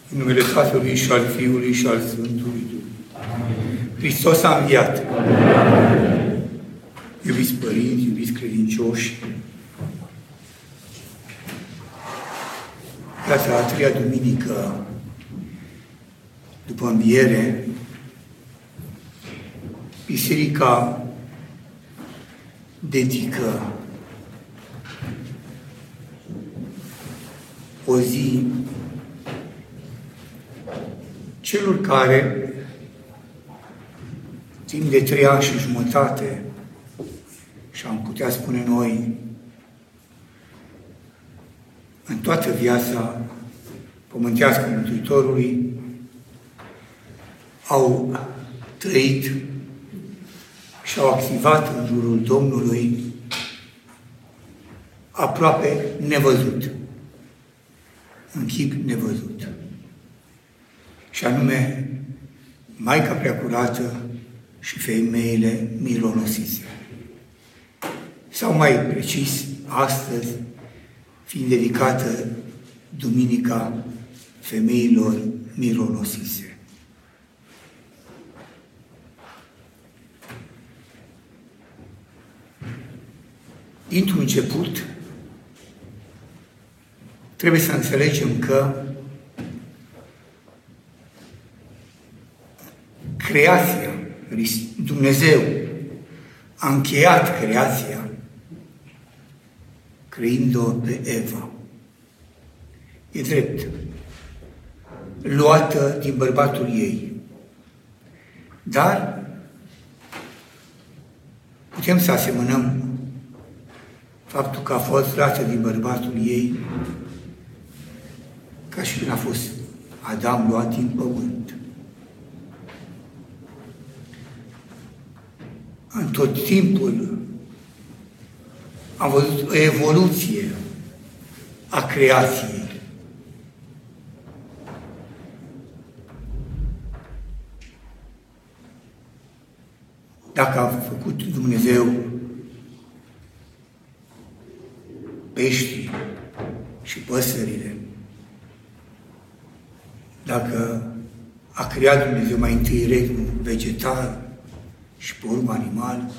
În numele Tatălui și al Fiului și al Sfântului Duh. Hristos a înviat. Iubiți părinți, iubiți credincioși, iată, a treia duminică după înviere, Biserica dedică o zi celor care, timp de 3 ani și jumătate, și am putea spune noi, în toată viața pământească Mântuitorului, au trăit și au activat în jurul Domnului aproape nevăzut, în chip nevăzut. Și anume, Maica Preacurată și femeile mironosițe. Sau mai precis, astăzi, fiind dedicată Duminica Femeilor mironosițe. Dintr-un început, trebuie să înțelegem că creația, Dumnezeu a încheiat creația creând-o pe Eva. E drept, luată din bărbatul ei. Dar putem să asemănăm faptul că a fost luată din bărbatul ei ca și când a fost Adam luat din pământ. În tot timpul am văzut o evoluție a creației. Dacă a făcut Dumnezeu peștii și păsările, dacă a creat Dumnezeu mai întâi regnul vegetal și pe urmă animal,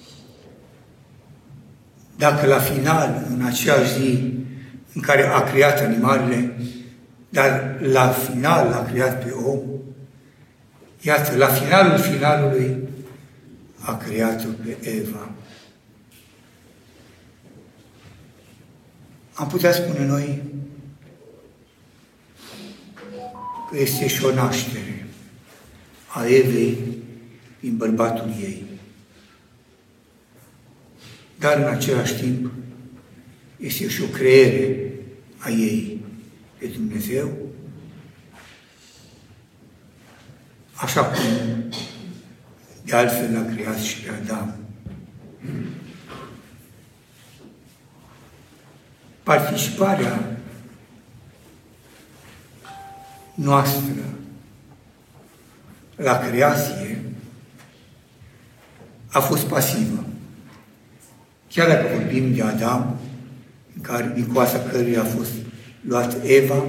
dacă la final, în aceeași zi în care a creat animalele, dar la final l-a creat pe om, iată, la finalul finalului a creat-o pe Eva. Am putea spune noi că este și o naștere a Evei din bărbatul ei. Dar în același timp este și o creere a ei de Dumnezeu, așa cum de altfel l-a creat și pe Adam. Participarea noastră la creație a fost pasivă. Chiar dacă vorbim de Adam, din coasa căruia a fost luat Eva,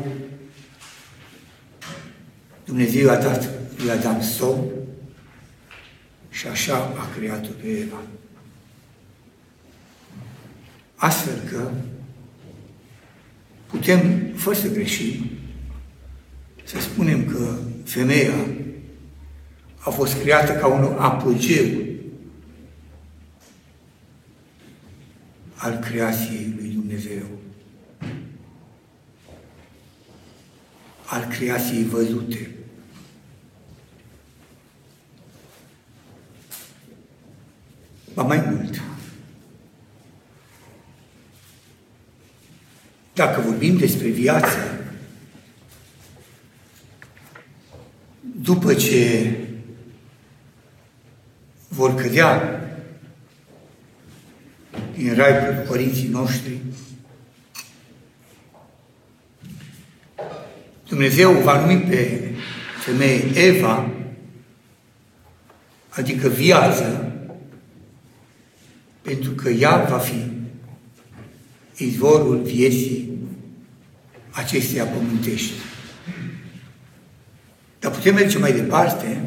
Dumnezeu a dat lui Adam somn și așa a creat-o pe Eva. Astfel că putem, fără să greșim, să spunem că femeia a fost creată ca un apogeu al creației lui Dumnezeu, al creației văzute. Ba mai mult, dacă vorbim despre viață, după ce vor cădea din rai părinții noștri, Dumnezeu va numi pe femeie Eva, adică viață, pentru că ea va fi izvorul vieții acesteia pământești. putem merge mai departe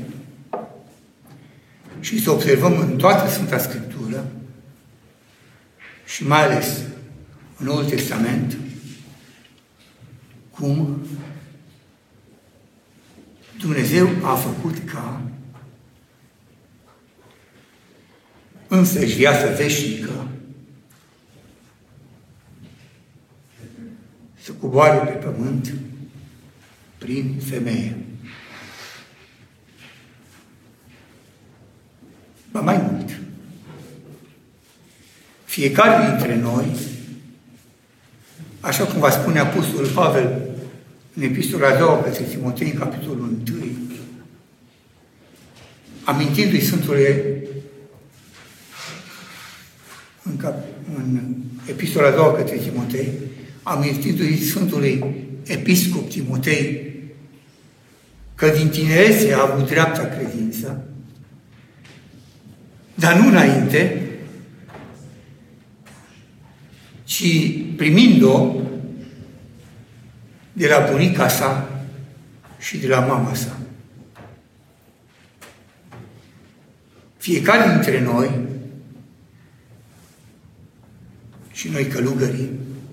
și să observăm în toată Sfânta Scriptură și mai ales în Noul Testament cum Dumnezeu a făcut ca însăși viața veșnică să coboare pe pământ prin femeie. Ba mai mult, fiecare dintre noi, așa cum va spune Apostolul Pavel în Epistola a doua către Timotei, în capitolul 1, amintindu-i Sfântului în Epistola a doua către Timotei, amintindu-i Sfântului Episcop Timotei că din tinerețe a avut dreapta credință, dar nu înainte, ci primind-o de la bunica sa și de la mama sa. Fiecare dintre noi, și noi călugării,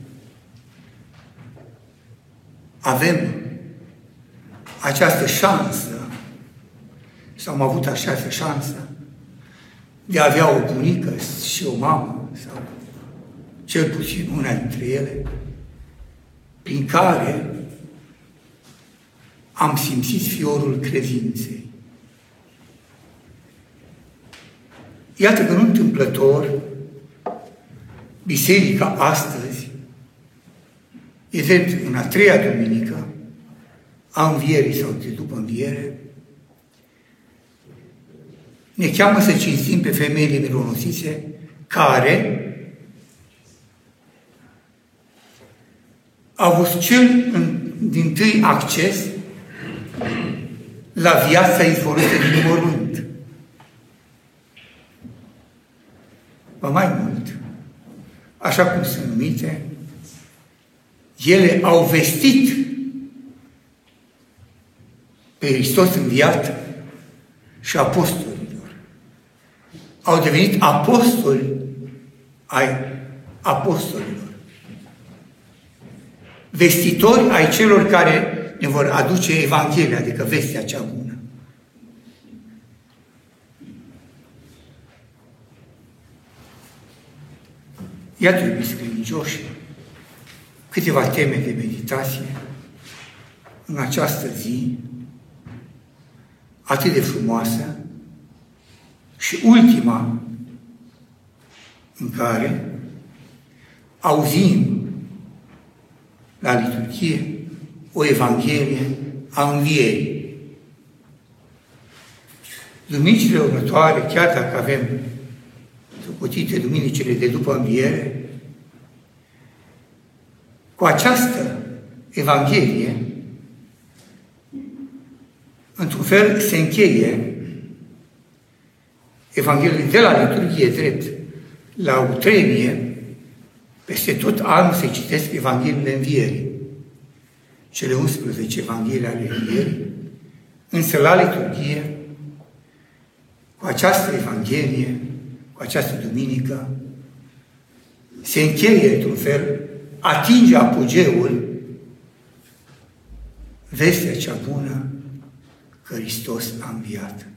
avem această șansă, sau am avut această șansă, de a avea o bunică și o mamă, sau cel puțin una dintre ele, prin care am simțit fiorul credinței. Iată că nu întâmplător, biserica astăzi, e drept în a treia duminică a învierii sau de după înviere, ne cheamă să cinstim pe femeile mironosițe care au avut cel dintâi acces la viața izvorâtă din mormânt. Ba mai mult, așa cum sunt numite, ele au vestit pe Hristos înviat și apostolilor. Au devenit apostoli ai apostolilor. Vestitori ai celor care ne vor aduce Evanghelia, adică vestea cea bună. Iată, iubiți credincioși, câteva teme de meditație în această zi atât de frumoasă și ultima în care auzim la liturghie o Evanghelie a învierii. Duminicile următoare, chiar dacă avem socotite duminicile de după înviere, cu această Evanghelie, într-un fel, se încheie Evanghelia de la liturghie drept la utrenie, peste tot anul se citesc Evangheliile învierii. Cele 11 Evanghelii ale învierii, însă la liturghie, cu această Evanghelie, cu această duminică, se încheie, într-un fel, atinge apogeul vestea cea bună că Hristos a înviat.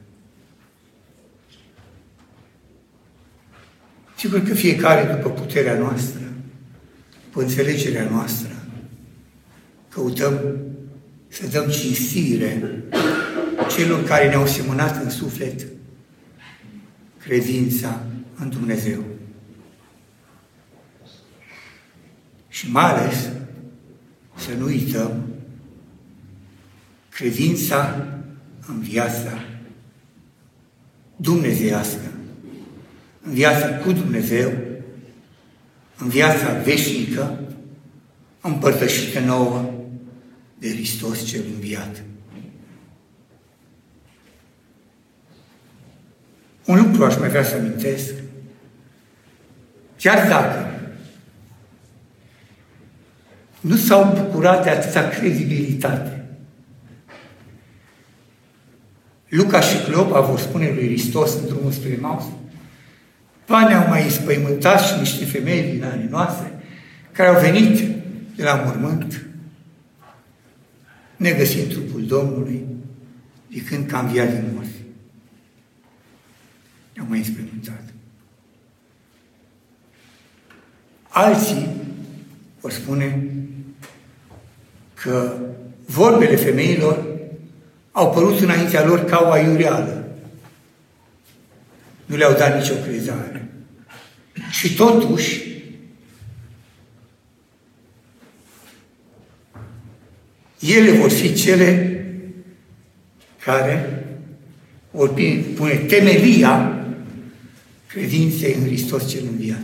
Sigur că fiecare, după puterea noastră, după înțelegerea noastră, căutăm să dăm cinstire celor care ne-au semănat în suflet credința în Dumnezeu. Și mai ales să nu uităm credința în viața dumnezeiască, în viața cu Dumnezeu, în viața veșnică, împărtășită nouă de Hristos cel înviat. Un lucru aș mai vrea să amintesc. Chiar dacă nu s-au bucurat de atâta credibilitate Luca și Cleopa vor spune lui Hristos în drumul spre Emaus: ba, ne-au mai înspăimântat și niște femei din anii noastre care au venit de la mormânt, negăsind trupul Domnului, zicând că a înviat din morți. Ne-au mai înspăimântat. Alții vor spune că vorbele femeilor au părut înaintea lor ca o aiureală. Nu le-au dat nicio crezare. Și totuși, ele vor fi cele care vor pune temelia credinței în Hristos cel înviat.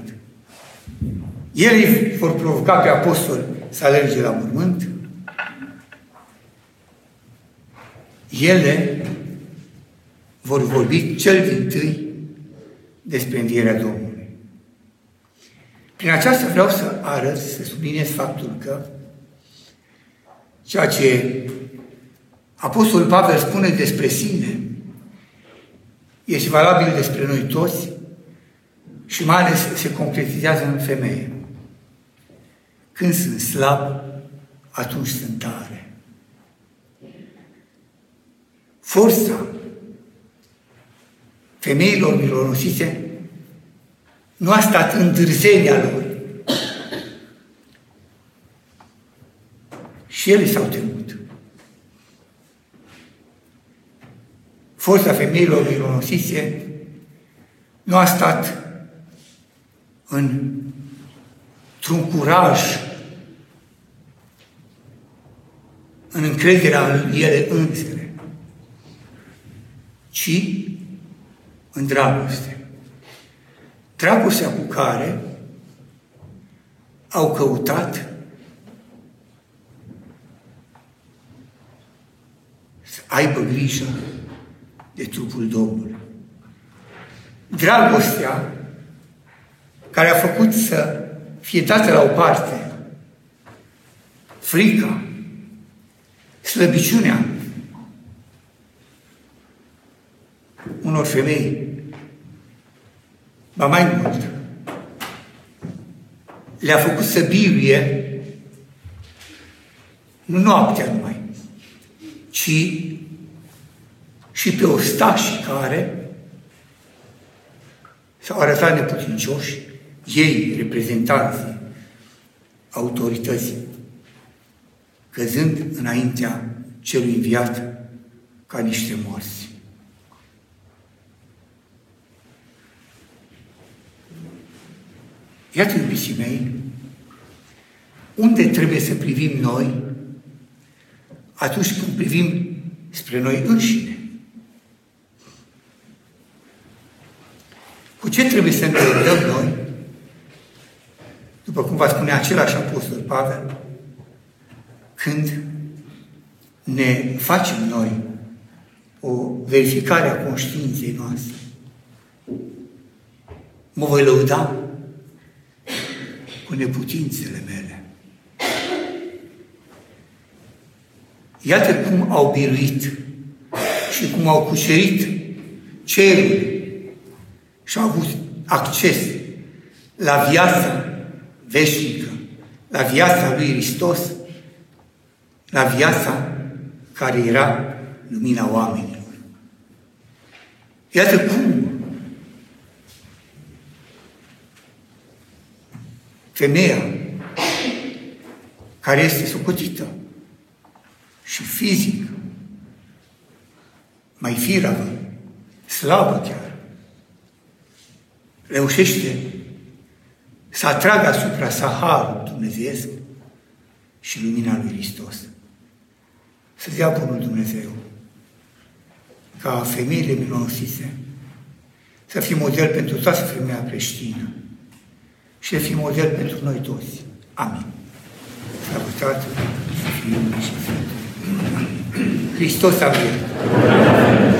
Ele vor provoca pe apostoli să alerge la mormânt. Ele vor vorbi cel dintâi despre învierea Domnului. Prin aceasta vreau să arăt, să subliniez faptul că ceea ce Apostolul Pavel spune despre sine este valabil despre noi toți și mai ales se concretizează în femeie. Când sunt slab, atunci sunt tare. Forța femeilor mironosițe nu a stat în dârzenia lor. Și ele s-au temut. Forța femeilor mironosițe nu a stat într-un curaj, în încrederea în ele însele, ci în dragoste. Dragostea cu care au căutat să aibă grijă de trupul Domnului. Dragostea care a făcut să fie dată la o parte frica, slăbiciunea unor femei, ba mai mult, le-a făcut să biruie nu noaptea numai, ci și pe ostașii care s-au arătat neputincioși, ei, reprezentanții autorității, căzând înaintea celui înviat ca niște morți. Iată, iubiții mei, unde trebuie să privim noi atunci când privim spre noi înșine. Cu ce trebuie să ne gândăm noi, după cum va spune același apostol Pavel, când ne facem noi o verificare a conștiinței noastre? Mă voi lăuda cu neputințele mele. Iată cum au biruit și cum au cucerit cerul și au avut acces la viața veșnică, la viața lui Hristos, la viața care era lumina oamenilor. Iată cum femeia care este socotită și fizic mai firavă, slabă chiar, reușește să atragă asupra sa harul dumnezeiesc și lumina lui Hristos. Să dea bunul Dumnezeu ca femeile mironosițe să fie model pentru toată femeia creștină și să fie model pentru noi toți. Amin. Slavă Tatălui și Fiului și Sfântului. Hristos a venit.